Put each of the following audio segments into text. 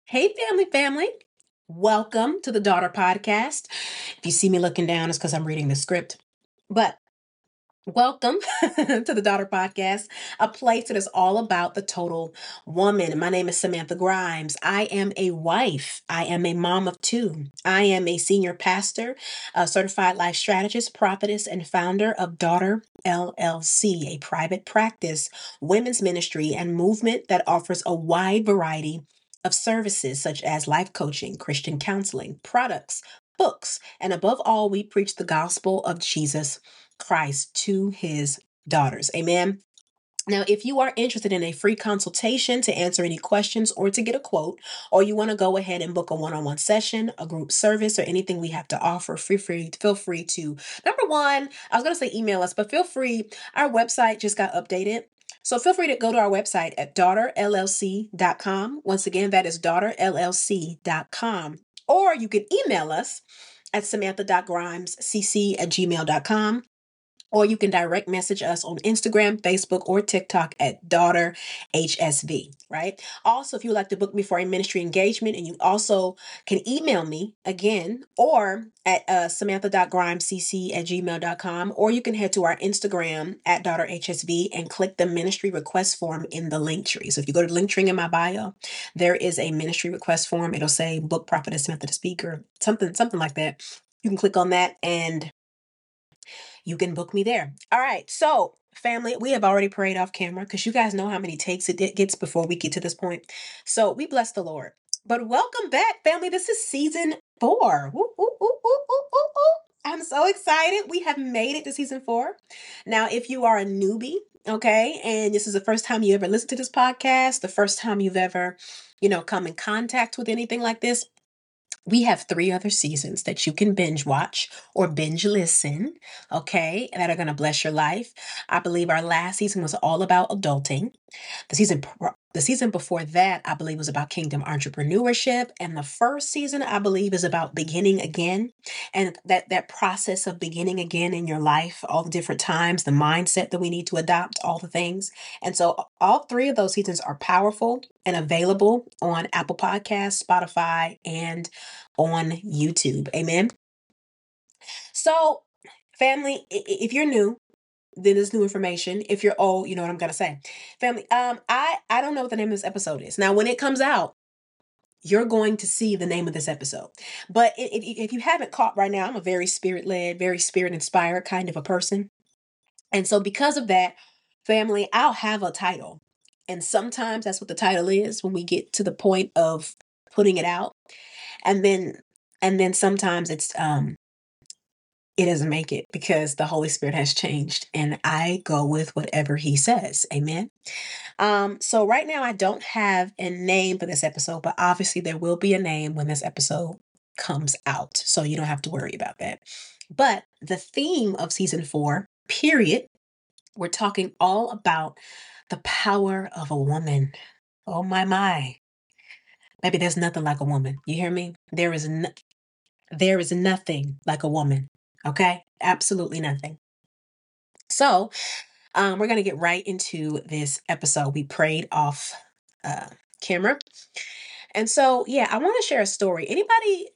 Hey, family. Welcome to the Daughter Podcast. If you see me looking down, it's because I'm reading the script. But welcome to the Daughter Podcast, a place that is all about the total woman. My name is Samantha Grimes. I am a wife. I am a mom of two. I am a senior pastor, a certified life strategist, prophetess, and founder of Daughter LLC, a private practice, women's ministry, and movement that offers a wide variety of services such as life coaching, Christian counseling, products, books, and above all, we preach the gospel of Jesus Christ to his daughters. Amen. Now, if you are interested in a free consultation to answer any questions or to get a quote, or you want to go ahead and book a one-on-one session, a group service, or anything we have to offer, feel free to, number one, I was going to say email us, but feel free. Our website just got updated. So feel free to go to our website at daughterllc.com. Once again, that is daughterllc.com. Or you can email us at samantha.grimescc@gmail.com. Or you can direct message us on Instagram, Facebook, or TikTok at Daughter HSV, right? Also, if you would like to book me for a ministry engagement, and you also can email me again, or at samantha.grimescc@gmail.com, or you can head to our Instagram at Daughter HSV and click the ministry request form in the link tree. So if you go to the link tree in my bio, there is a ministry request form. It'll say book Prophetess Samantha the Speaker, something like that. You can click on that and you can book me there. All right. So, family, we have already prayed off camera because you guys know how many takes it gets before we get to this point. So, we bless the Lord. But welcome back, family. This is season 4. Woo, woo, woo, woo, woo, woo, woo. I'm so excited. We have made it to season 4. Now, if you are a newbie, okay, and this is the first time you ever listened to this podcast, the first time you've ever, come in contact with anything like this, we have 3 other seasons that you can binge watch or binge listen, okay, that are going to bless your life. I believe our last season was all about adulting. The season before that, I believe, was about kingdom entrepreneurship, and the first season, I believe, is about beginning again, and that process of beginning again in your life, all the different times, the mindset that we need to adopt, all the things. And so, all 3 of those seasons are powerful and available on Apple Podcasts, Spotify, and on YouTube. Amen. So, family, if you're new, then it's new information. If you're old, you know what I'm gonna say. Family, I don't know what the name of this episode is. Now, when it comes out, you're going to see the name of this episode. But if you haven't caught right now, I'm a very spirit-led, very spirit-inspired kind of a person. And so because of that, family, I'll have a title. And sometimes that's what the title is when we get to the point of putting it out. And then sometimes it doesn't make it because the Holy Spirit has changed and I go with whatever he says. Amen. So right now I don't have a name for this episode, but obviously there will be a name when this episode comes out. So you don't have to worry about that. But the theme of season 4, period, we're talking all about the power of a woman. Oh my. Maybe there's nothing like a woman. You hear me? There is nothing like a woman. Okay? Absolutely nothing. So, we're going to get right into this episode. We prayed off camera. And so, yeah, I want to share a story. Anybody,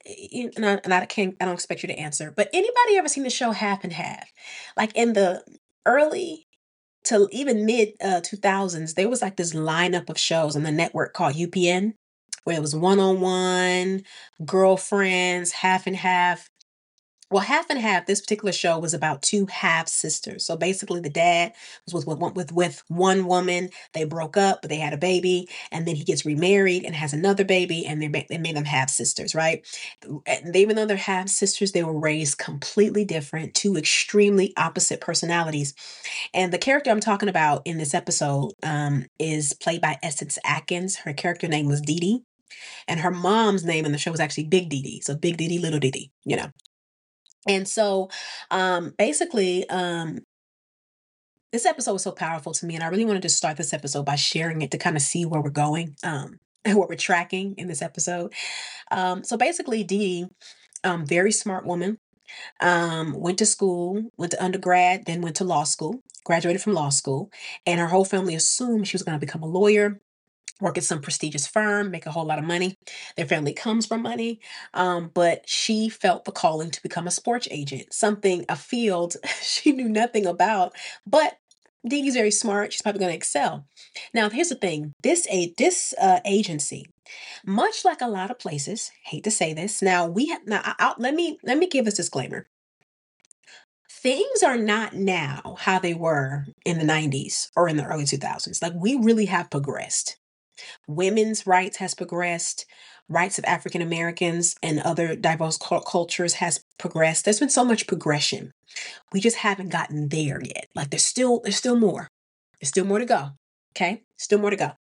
I don't expect you to answer, but anybody ever seen the show Half and Half? Like in the early to even mid 2000s, there was like this lineup of shows on the network called UPN, where it was One on One, Girlfriends, Half and Half. Well, Half and Half, this particular show was about 2 half sisters. So basically, the dad was with one woman. They broke up, but they had a baby, and then he gets remarried and has another baby, and they made them half sisters, right? And even though they're half sisters, they were raised completely different, 2 extremely opposite personalities. And the character I'm talking about in this episode is played by Essence Atkins. Her character name was Dee Dee, and her mom's name in the show was actually Big Dee Dee. So Big Dee Dee, Little Dee Dee, you know. And so, basically, this episode was so powerful to me, and I really wanted to start this episode by sharing it to kind of see where we're going, and what we're tracking in this episode. So basically, Dee, very smart woman, went to school, went to undergrad, then went to law school, graduated from law school, and her whole family assumed she was going to become a lawyer. work at some prestigious firm, make a whole lot of money. Their family comes from money. But she felt the calling to become a sports agent, something, a field she knew nothing about. But Dee Dee's very smart. She's probably going to excel. Now, here's the thing. This agency, much like a lot of places, hate to say this. Now we have let me give this disclaimer. Things are not now how they were in the 90s or in the early 2000s. Like, we really have progressed. Women's rights has progressed. Rights of African Americans and other diverse cultures has progressed. There's been so much progression. We just haven't gotten there yet. Like, there's still more. There's still more to go. Okay? Still more to go.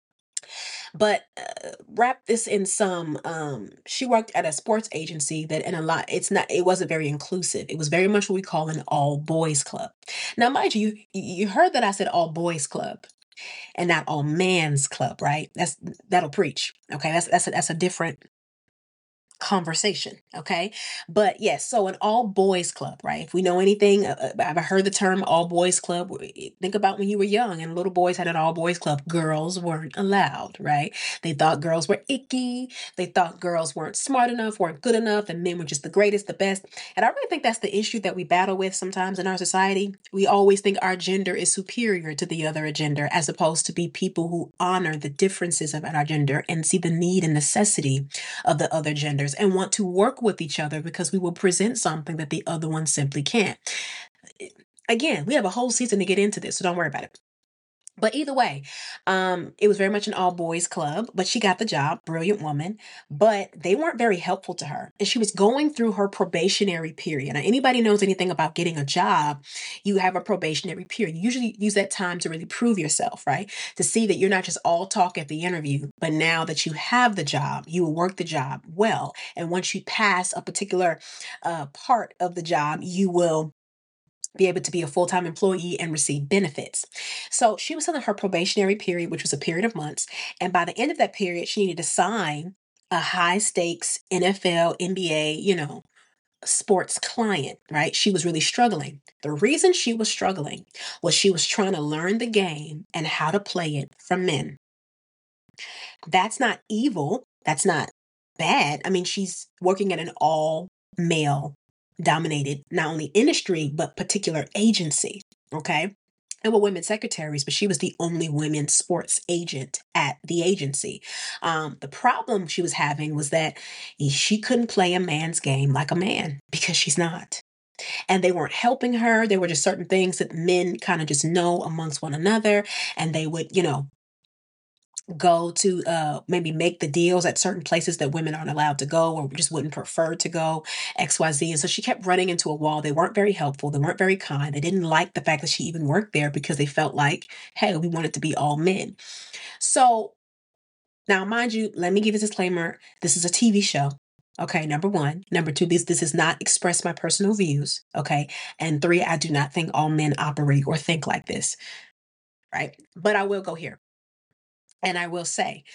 But wrap this in some, she worked at a sports agency that it wasn't very inclusive. It was very much what we call an all boys club. Now, mind you, you heard that I said all boys club and not all man's club, right? That'll preach. Okay. That's a different conversation. Okay. But yes, so an all boys club, right? If we know anything, I've heard the term all boys club. Think about when you were young and little boys had an all boys club. Girls weren't allowed, right? They thought girls were icky. They thought girls weren't smart enough, weren't good enough, and men were just the greatest, the best. And I really think that's the issue that we battle with sometimes in our society. We always think our gender is superior to the other gender, as opposed to be people who honor the differences of our gender and see the need and necessity of the other genders and want to work with each other because we will present something that the other one simply can't. Again, we have a whole season to get into this, so don't worry about it. But either way, it was very much an all boys club, but she got the job, brilliant woman, but they weren't very helpful to her. And she was going through her probationary period. Now, anybody knows anything about getting a job, you have a probationary period. You usually use that time to really prove yourself, right? To see that you're not just all talk at the interview, but now that you have the job, you will work the job well. And once you pass a particular part of the job, you will be able to be a full-time employee and receive benefits. So she was in her probationary period, which was a period of months. And by the end of that period, she needed to sign a high stakes NFL, NBA, sports client, right? She was really struggling. The reason she was struggling was she was trying to learn the game and how to play it from men. That's not evil. That's not bad. I mean, she's working at an all male dominated, not only industry, but particular agency. Okay. And were women secretaries, but she was the only women sports agent at the agency. The problem she was having was that she couldn't play a man's game like a man because she's not. And they weren't helping her. There were just certain things that men kind of just know amongst one another. And they would, go to maybe make the deals at certain places that women aren't allowed to go or just wouldn't prefer to go, XYZ. And so she kept running into a wall. They weren't very helpful. They weren't very kind. They didn't like the fact that she even worked there because they felt like, hey, we want it to be all men. So now, mind you, let me give a disclaimer. This is a TV show. Okay, number one. Number two, this does not express my personal views. Okay. And three, I do not think all men operate or think like this. Right. But I will go here. And I will say,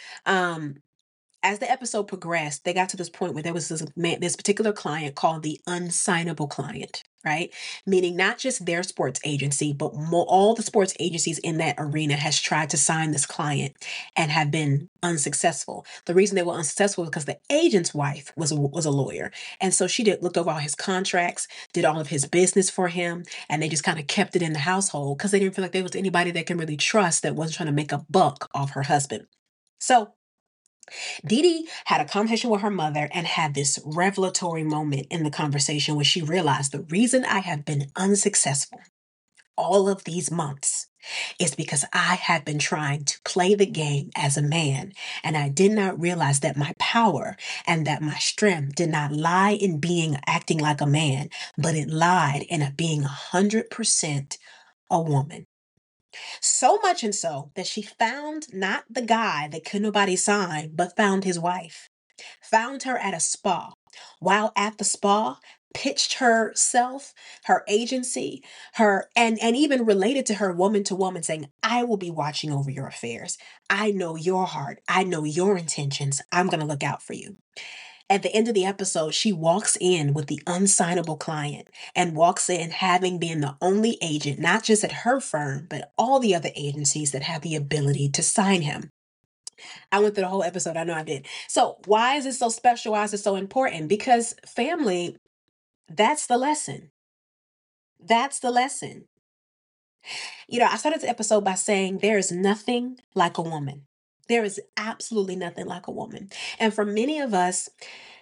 as the episode progressed, they got to this point where there was this particular client called the unsignable client, right? Meaning not just their sports agency, but all the sports agencies in that arena has tried to sign this client and have been unsuccessful. The reason they were unsuccessful was because the agent's wife was a lawyer. And so she looked over all his contracts, did all of his business for him, and they just kind of kept it in the household because they didn't feel like there was anybody they can really trust that wasn't trying to make a buck off her husband. So Dee Dee had a conversation with her mother and had this revelatory moment in the conversation where she realized the reason I have been unsuccessful all of these months is because I have been trying to play the game as a man, and I did not realize that my power and that my strength did not lie in acting like a man, but it lied in being 100% a woman. So much and so that she found not the guy that could nobody sign, but found his wife. Found her at a spa. While at the spa, pitched herself, her agency, and even related to her woman to woman, saying, I will be watching over your affairs. I know your heart. I know your intentions. I'm going to look out for you. At the end of the episode, she walks in with the unsignable client and walks in having been the only agent, not just at her firm, but all the other agencies that have the ability to sign him. I went through the whole episode. I know I did. So why is it so special? Why is it so important? Because family, that's the lesson. That's the lesson. I started the episode by saying there is nothing like a woman. There is absolutely nothing like a woman. And for many of us,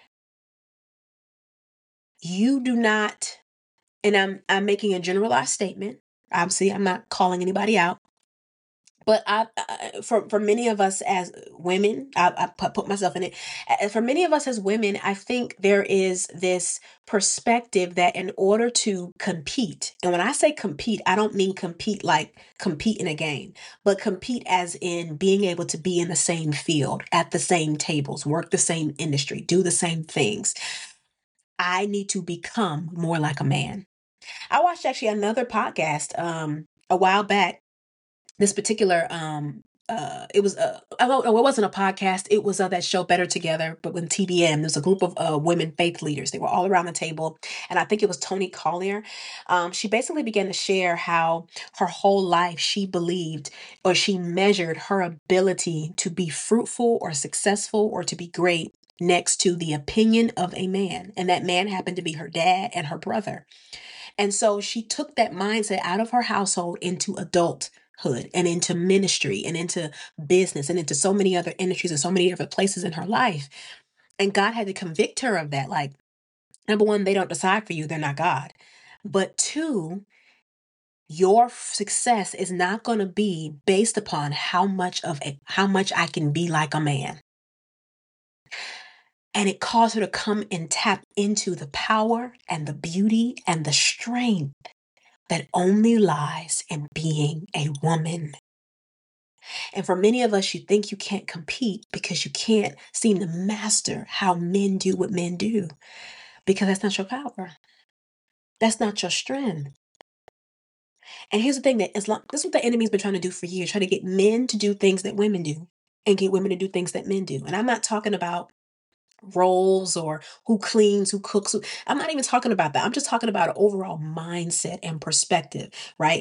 you do not, and I'm making a generalized statement. Obviously, I'm not calling anybody out. But for many of us as women, I put myself in it. For many of us as women, I think there is this perspective that in order to compete, and when I say compete, I don't mean compete like compete in a game, but compete as in being able to be in the same field, at the same tables, work the same industry, do the same things. I need to become more like a man. I watched actually another podcast a while back. This particular it was oh, it wasn't a podcast. It was that show Better Together, but with TBN. There's a group of women faith leaders. They were all around the table, and I think it was Toni Collier. She basically began to share how her whole life she believed, or she measured her ability to be fruitful or successful or to be great next to the opinion of a man, and that man happened to be her dad and her brother. And so she took that mindset out of her household into adulthood and into ministry and into business and into so many other industries and so many different places in her life. And God had to convict her of that. Like, number one, they don't decide for you, they're not God. But two, your success is not going to be based upon how much I can be like a man. And it caused her to come and tap into the power and the beauty and the strength that only lies in being a woman. And for many of us, you think you can't compete because you can't seem to master how men do what men do, because that's not your power. That's not your strength. And here's the thing, that this is what the enemy's been trying to do for years, try to get men to do things that women do and get women to do things that men do. And I'm not talking about roles or who cleans, who cooks. I'm not even talking about that. I'm just talking about an overall mindset and perspective, right?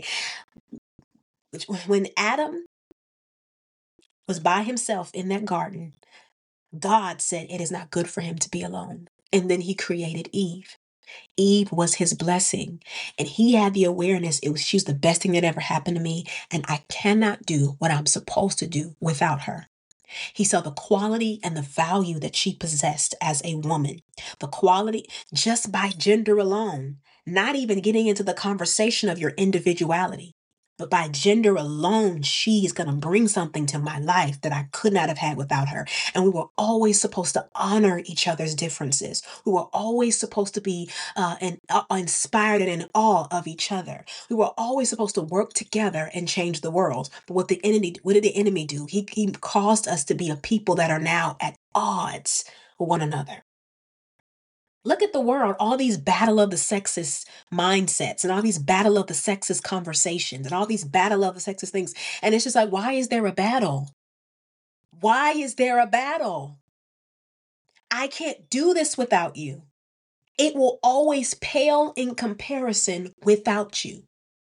When Adam was by himself in that garden, God said it is not good for him to be alone. And then he created Eve. Eve was his blessing. And he had the awareness she's the best thing that ever happened to me. And I cannot do what I'm supposed to do without her. He saw the quality and the value that she possessed as a woman. The quality just by gender alone, not even getting into the conversation of your individuality. But by gender alone, she is going to bring something to my life that I could not have had without her. And we were always supposed to honor each other's differences. We were always supposed to be inspired and in awe of each other. We were always supposed to work together and change the world. But what did the enemy do? He caused us to be a people that are now at odds with one another. Look at the world, all these battle of the sexist mindsets and all these battle of the sexist conversations and all these battle of the sexist things. And it's just like, why is there a battle? Why is there a battle? I can't do this without you. It will always pale in comparison without you.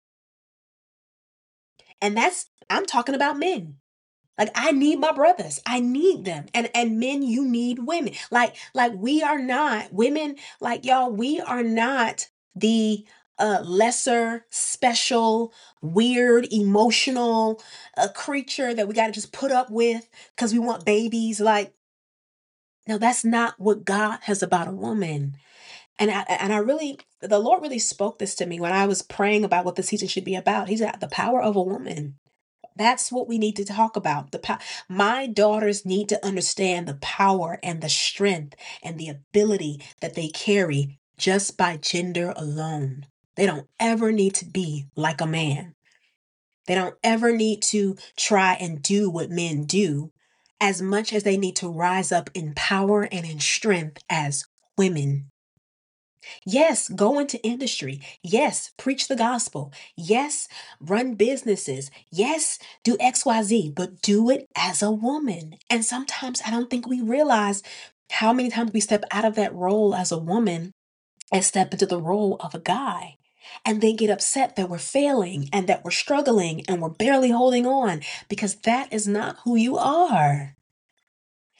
And I'm talking about men. Like, I need my brothers. I need them. And men, you need women. Like we are not women, like y'all, we are not the lesser, special, weird, emotional creature that we got to just put up with because we want babies. Like, no, that's not what God has about a woman. And I really, the Lord really spoke this to me when I was praying about what the season should be about. He said, the power of a woman. That's what we need to talk about. My daughters need to understand the power and the strength and the ability that they carry just by gender alone. They don't ever need to be like a man. They don't ever need to try and do what men do, as much as they need to rise up in power and in strength as women. Yes, go into industry. Yes, preach the gospel. Yes, run businesses. Yes, do XYZ, but do it as a woman. And sometimes I don't think we realize how many times we step out of that role as a woman and step into the role of a guy. And then get upset that we're failing and that we're struggling and we're barely holding on, because that is not who you are.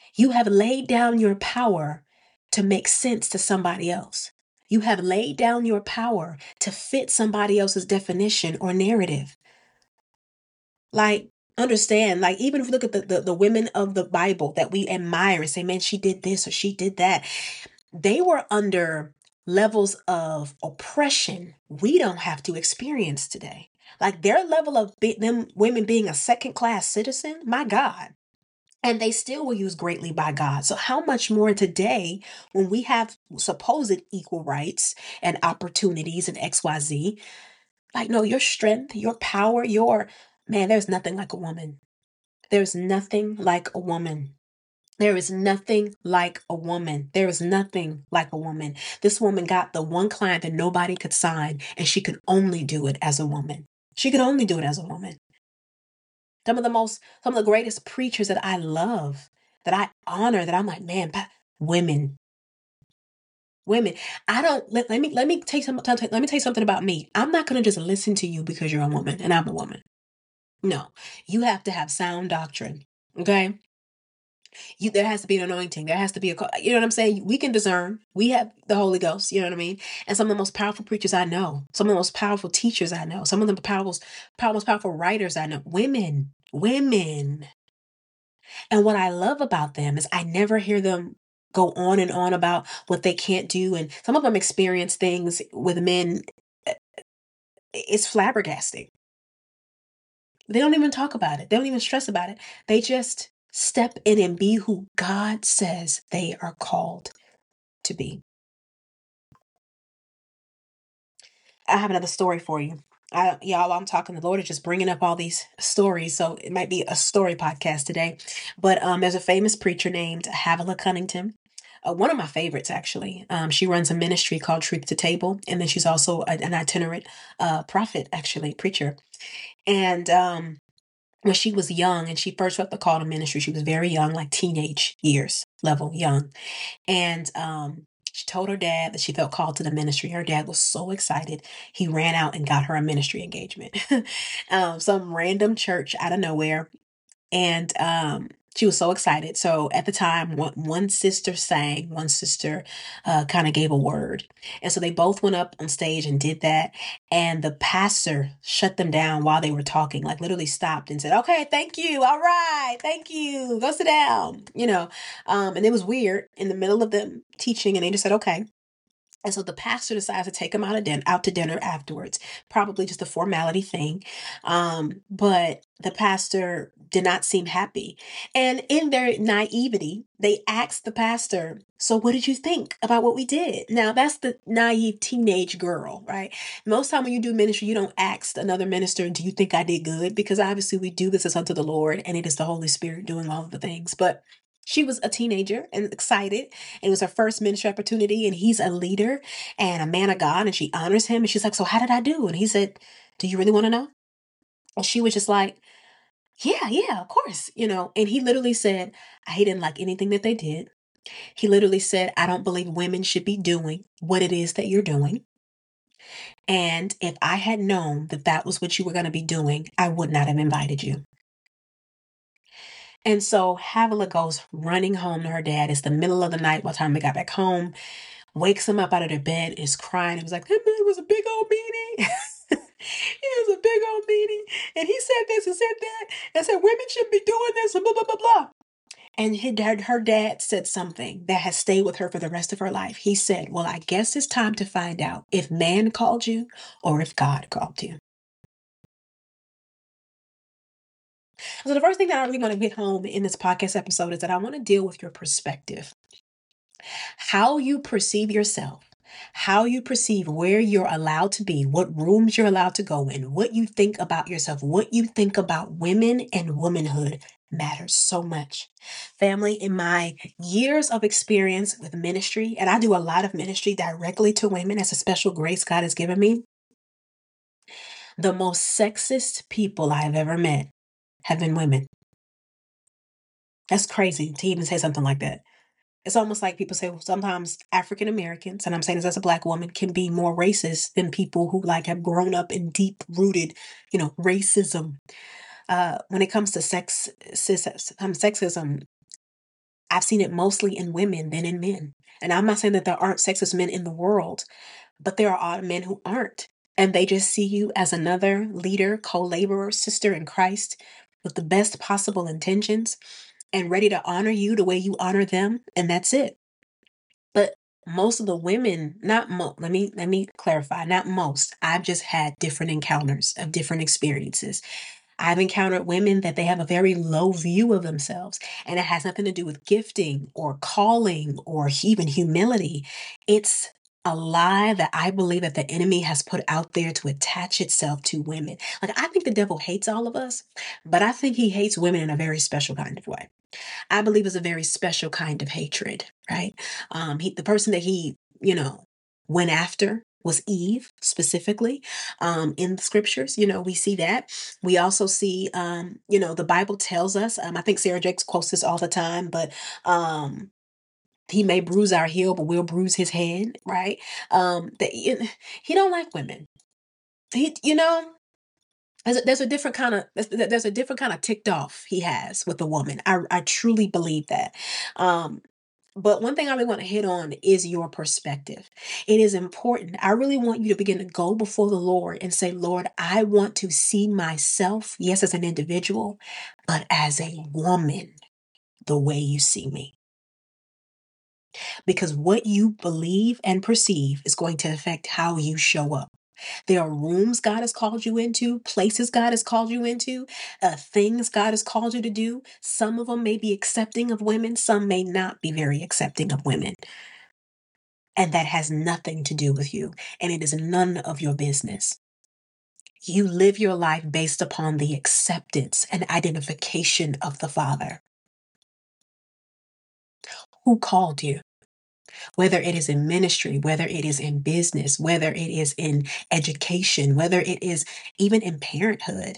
You have laid down your power to make sense to somebody else. You have laid down your power to fit somebody else's definition or narrative. Like, understand, like, even if you look at the women of the Bible that we admire and say, man, she did this or she did that, they were under levels of oppression we don't have to experience today. Like their level of them women being a second class citizen, my God. And they still were used greatly by God. So how much more today when we have supposed equal rights and opportunities and XYZ? Like, no, your strength, your power, man, there's nothing like a woman. There's nothing like a woman. There is nothing like a woman. There is nothing like a woman. This woman got the one client that nobody could sign, and she could only do it as a woman. She could only do it as a woman. Some of the greatest preachers that I love, that I honor, that I'm like, man, women. Women. I don't let me tell you something about me. I'm not gonna just listen to you because you're a woman and I'm a woman. No. You have to have sound doctrine. Okay? There has to be an anointing. There has to be you know what I'm saying? We can discern. We have the Holy Ghost, you know what I mean? And some of the most powerful preachers I know, some of the most powerful teachers I know, some of the most powerful writers I know, women. And what I love about them is I never hear them go on and on about what they can't do. And some of them experience things with men. It's flabbergasting. They don't even talk about it. They don't even stress about it. They just step in and be who God says they are called to be. I have another story for you. Y'all, I'm talking, the Lord is just bringing up all these stories. So it might be a story podcast today. But there's a famous preacher named Havilah Cunnington. One of my favorites, actually. She runs a ministry called Truth to Table. And then she's also an itinerant prophet, actually, preacher. And when she was young and she first felt the call to ministry, she was very young, like teenage years level young. And she told her dad that she felt called to the ministry. Her dad was so excited. He ran out and got her a ministry engagement. Some random church out of nowhere. And she was so excited. So at the time, one sister sang, one sister kind of gave a word. And so they both went up on stage and did that. And the pastor shut them down while they were talking, like literally stopped and said, okay, thank you. All right. Thank you. Go sit down, and it was weird in the middle of them teaching. And they just said, okay. And so the pastor decides to take them out to dinner afterwards, probably just a formality thing. But the pastor did not seem happy. And in their naivety, they asked the pastor, so what did you think about what we did? Now, that's the naive teenage girl, right? Most time when you do ministry, you don't ask another minister, do you think I did good? Because obviously we do this as unto the Lord, and it is the Holy Spirit doing all of the things. But she was a teenager and excited. And it was her first ministry opportunity. And he's a leader and a man of God. And she honors him. And she's like, so how did I do? And he said, do you really want to know? And she was just like, yeah, of course. And he literally said, he didn't like anything that they did. He literally said, I don't believe women should be doing what it is that you're doing. And if I had known that that was what you were going to be doing, I would not have invited you. And so Havilah goes running home to her dad. It's the middle of the night by the time they got back home, wakes him up out of their bed, is crying. It was like, it was a big old meeting. It was a big old meeting. And he said this and said that and said women shouldn't be doing this and blah, blah, blah, blah. And her dad said something that has stayed with her for the rest of her life. He said, well, I guess it's time to find out if man called you or if God called you. So the first thing that I really want to get home in this podcast episode is that I want to deal with your perspective. How you perceive yourself, how you perceive where you're allowed to be, what rooms you're allowed to go in, what you think about yourself, what you think about women and womanhood matters so much. Family, in my years of experience with ministry, and I do a lot of ministry directly to women as a special grace God has given me, the most sexist people I have ever met have been women. That's crazy to even say something like that. It's almost like people say, well, sometimes African Americans, and I'm saying this as a Black woman, can be more racist than people who have grown up in deep rooted, racism. When it comes to sexism, I've seen it mostly in women than in men. And I'm not saying that there aren't sexist men in the world, but there are men who aren't. And they just see you as another leader, co laborer, sister in Christ with the best possible intentions and ready to honor you the way you honor them. And that's it. But most of the women, not most, let me clarify, not most. I've just had different encounters of different experiences. I've encountered women that they have a very low view of themselves, and it has nothing to do with gifting or calling or even humility. It's a lie that I believe that the enemy has put out there to attach itself to women. Like, I think the devil hates all of us, but I think he hates women in a very special kind of way. I believe is a very special kind of hatred, right? The person that he, went after was Eve specifically. In the scriptures, we see that. We also see, the Bible tells us, I think Sarah Jakes quotes this all the time, but, he may bruise our heel, but we'll bruise his head, right? That he don't like women. He, there's a different kind of there's a different kind of ticked off he has with a woman. I truly believe that. But one thing I really want to hit on is your perspective. It is important. I really want you to begin to go before the Lord and say, Lord, I want to see myself, yes, as an individual, but as a woman, the way you see me. Because what you believe and perceive is going to affect how you show up. There are rooms God has called you into, places God has called you into, things God has called you to do. Some of them may be accepting of women, some may not be very accepting of women. And that has nothing to do with you, and it is none of your business. You live your life based upon the acceptance and identification of the Father who called you. Whether it is in ministry, whether it is in business, whether it is in education, whether it is even in parenthood.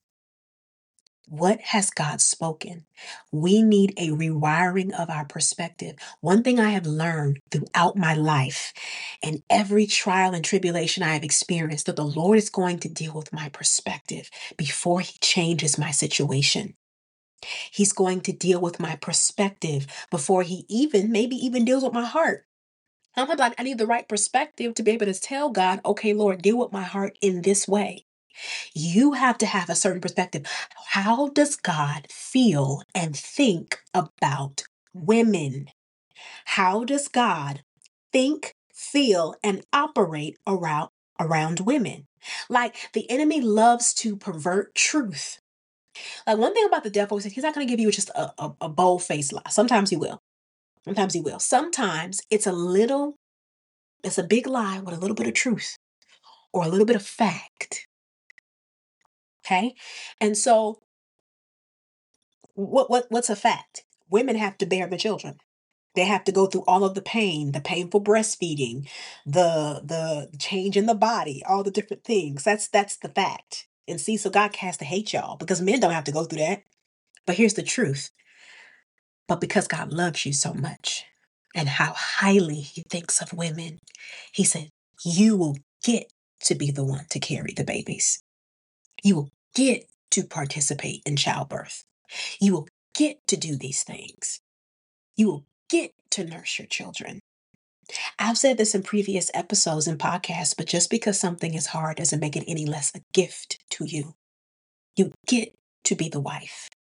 What has God spoken? We need a rewiring of our perspective. One thing I have learned throughout my life and every trial and tribulation I have experienced, that the Lord is going to deal with my perspective before he changes my situation. He's going to deal with my perspective before he maybe even deals with my heart. I'm like, I need the right perspective to be able to tell God, okay, Lord, deal with my heart in this way. You have to have a certain perspective. How does God feel and think about women? How does God think, feel, and operate around women? Like, the enemy loves to pervert truth. Like, one thing about the devil is that he's not going to give you just a bold-faced lie. Sometimes he will. Sometimes he will. Sometimes it's a big lie with a little bit of truth or a little bit of fact. Okay? And so what's a fact? Women have to bear the children. They have to go through all of the pain, the painful breastfeeding, the change in the body, all the different things. That's the fact. And see, so God has to hate y'all because men don't have to go through that. But here's the truth. But because God loves you so much and how highly he thinks of women, he said, you will get to be the one to carry the babies. You will get to participate in childbirth. You will get to do these things. You will get to nurse your children. I've said this in previous episodes and podcasts, but just because something is hard doesn't make it any less a gift to you. You get to be the wife.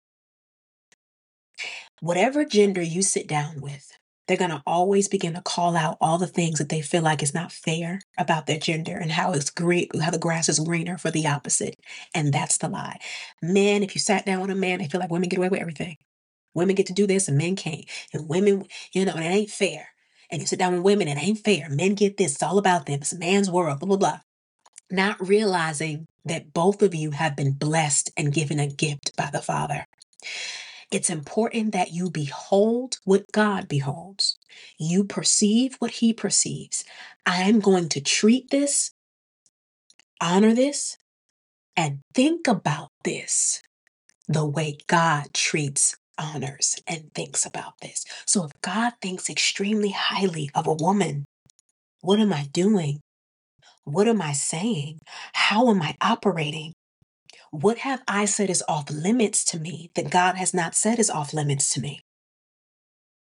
Whatever gender you sit down with, they're going to always begin to call out all the things that they feel like is not fair about their gender and how it's great, how the grass is greener for the opposite. And that's the lie. Men, if you sat down with a man, they feel like women get away with everything. Women get to do this and men can't. And women, and it ain't fair. And you sit down with women, it ain't fair. Men get this. It's all about them. It's a man's world, blah, blah, blah. Not realizing that both of you have been blessed and given a gift by the Father. It's important that you behold what God beholds. You perceive what he perceives. I'm going to treat this, honor this, and think about this the way God treats, honors, and thinks about this. So if God thinks extremely highly of a woman, what am I doing? What am I saying? How am I operating? What have I said is off limits to me that God has not said is off limits to me?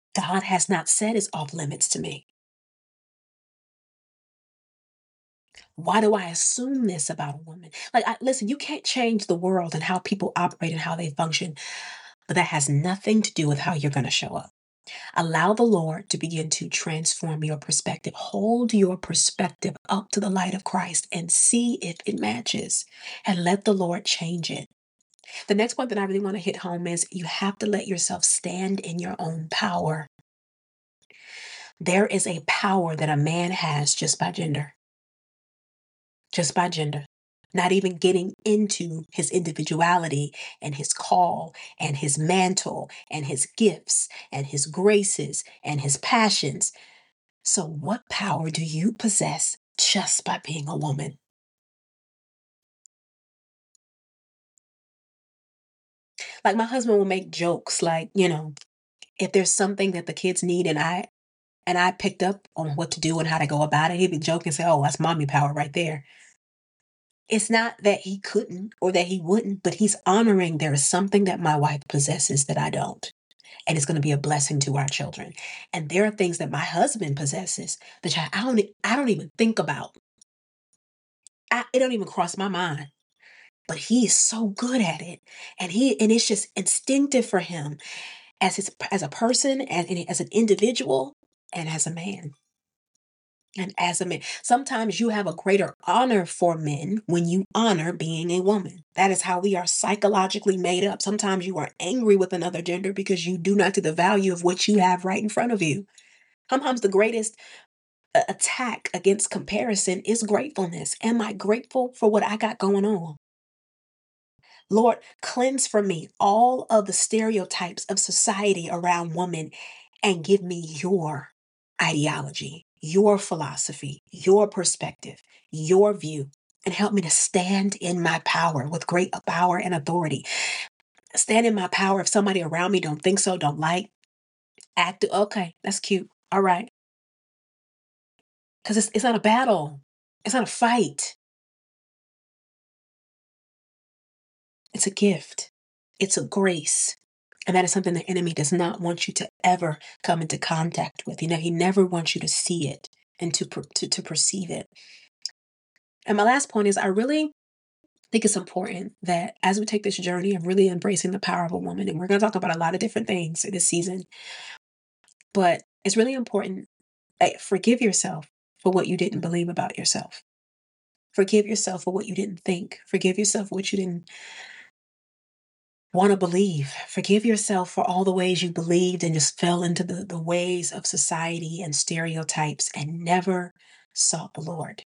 God has not said it's off limits to me. Why do I assume this about a woman? Like, listen, you can't change the world and how people operate and how they function, but that has nothing to do with how you're going to show up. Allow the Lord to begin to transform your perspective. Hold your perspective up to the light of Christ and see if it matches, and let the Lord change it. The next point that I really want to hit home is you have to let yourself stand in your own power. There is a power that a man has just by gender. Just by gender. Not even getting into his individuality and his call and his mantle and his gifts and his graces and his passions. So, what power do you possess just by being a woman? Like, my husband will make jokes like, if there's something that the kids need and I picked up on what to do and how to go about it, he'd be joking and say, "Oh, that's mommy power right there." It's not that he couldn't or that he wouldn't, but he's honoring there is something that my wife possesses that I don't. And it's going to be a blessing to our children. And there are things that my husband possesses that I don't even think about. It don't even cross my mind. But he is so good at it. And it's just instinctive for him as a person, as an individual, and as a man. And as a man, sometimes you have a greater honor for men when you honor being a woman. That is how we are psychologically made up. Sometimes you are angry with another gender because you do not see the value of what you have right in front of you. Sometimes the greatest attack against comparison is gratefulness. Am I grateful for what I got going on? Lord, cleanse from me all of the stereotypes of society around women and give me your ideology, your philosophy, your perspective, your view, and help me to stand in my power with great power and authority. Stand in my power if somebody around me don't think so, don't like, act, okay, that's cute. All right. Because it's not a battle. It's not a fight. It's a gift. It's a grace. And that is something the enemy does not want you to ever come into contact with. He never wants you to see it and to perceive it. And my last point is I really think it's important that as we take this journey of really embracing the power of a woman, and we're going to talk about a lot of different things this season, but it's really important that forgive yourself for what you didn't believe about yourself. Forgive yourself for what you didn't think. Forgive yourself for what you didn't want to believe. Forgive yourself for all the ways you believed and just fell into the ways of society and stereotypes and never sought the Lord.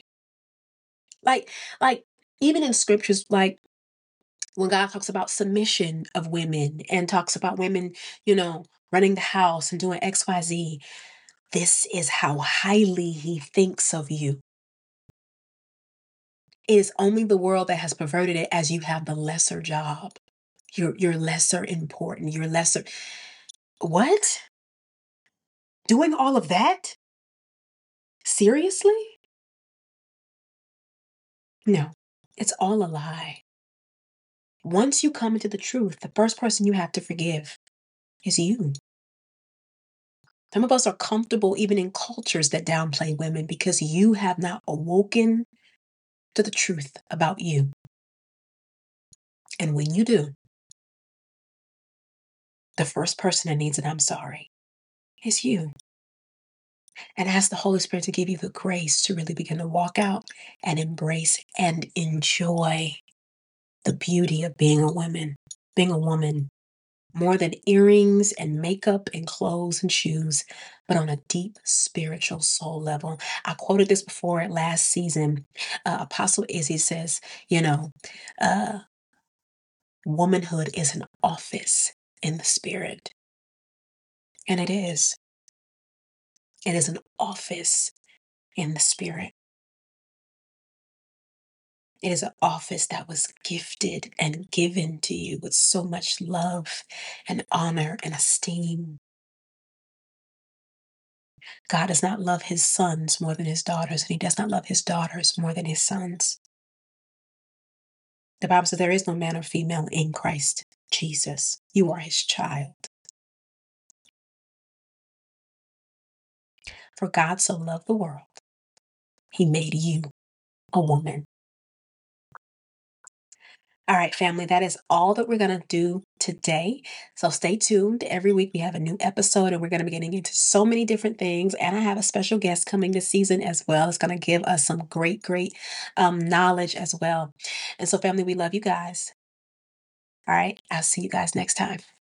Like even in scriptures, like when God talks about submission of women and talks about women, running the house and doing XYZ, this is how highly he thinks of you. It is only the world that has perverted it as you have the lesser job. You're lesser important. You're lesser. What? Doing all of that? Seriously? No, it's all a lie. Once you come into the truth, the first person you have to forgive is you. Some of us are comfortable even in cultures that downplay women because you have not awoken to the truth about you. And when you do, the first person that needs an I'm sorry is you. And ask the Holy Spirit to give you the grace to really begin to walk out and embrace and enjoy the beauty of being a woman, more than earrings and makeup and clothes and shoes, but on a deep spiritual soul level. I quoted this before last season. Apostle Izzy says, uh, womanhood is an office in the spirit. And it is. It is an office in the spirit. It is an office that was gifted and given to you with so much love and honor and esteem. God does not love his sons more than his daughters, and he does not love his daughters more than his sons. The Bible says there is no man or female in Christ Jesus. You are his child. For God so loved the world, he made you a woman. All right, family, that is all that we're going to do today. So stay tuned. Every week we have a new episode and we're going to be getting into so many different things. And I have a special guest coming this season as well. It's going to give us some great knowledge as well. And so, family, we love you guys. All right, I'll see you guys next time.